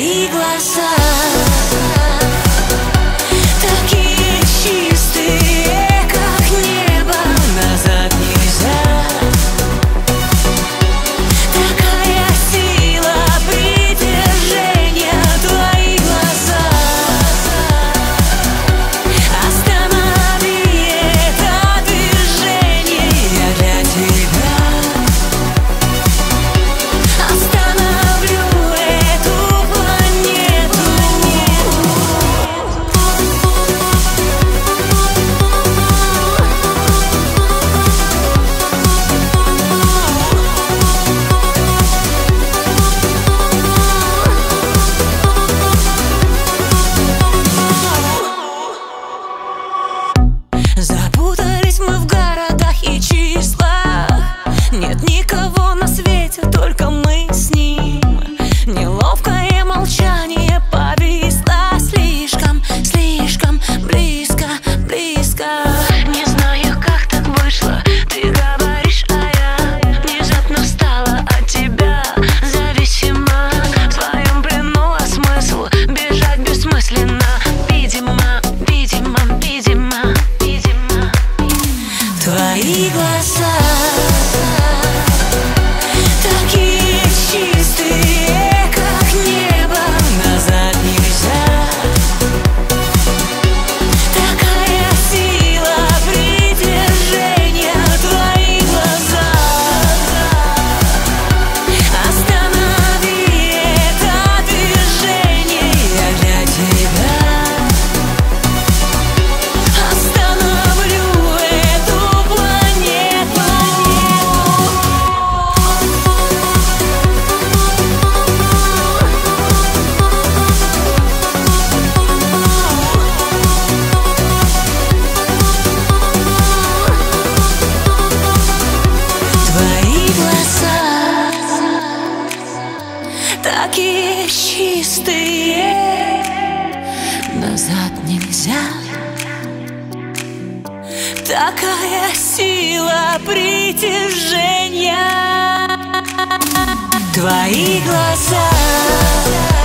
Твои глаза такие чистые, как небо, назад нельзя. Такая сила притяжения. Твои глаза, останови это движение. Я для тебя остановлю эту планету. Запутались мы в городах и числах. Нет никого на свете, только мы с ним. Неловкое молчание повисло слишком, слишком близко, близко. Не знаю, как так вышло. Ты говоришь, а я внезапно стала от тебя зависима. В твоем плену, а смысл бежать бессмысленно. Видимо, видимо, видимо, видимо. Твои глаза такие чистые, как небо, назад нельзя. Такая сила притяжения. Твои глаза, останови это движение. Я для тебя остановлю эту планету. Твои глаза такие чистые, назад нельзя. Такая сила притяжения. Твои глаза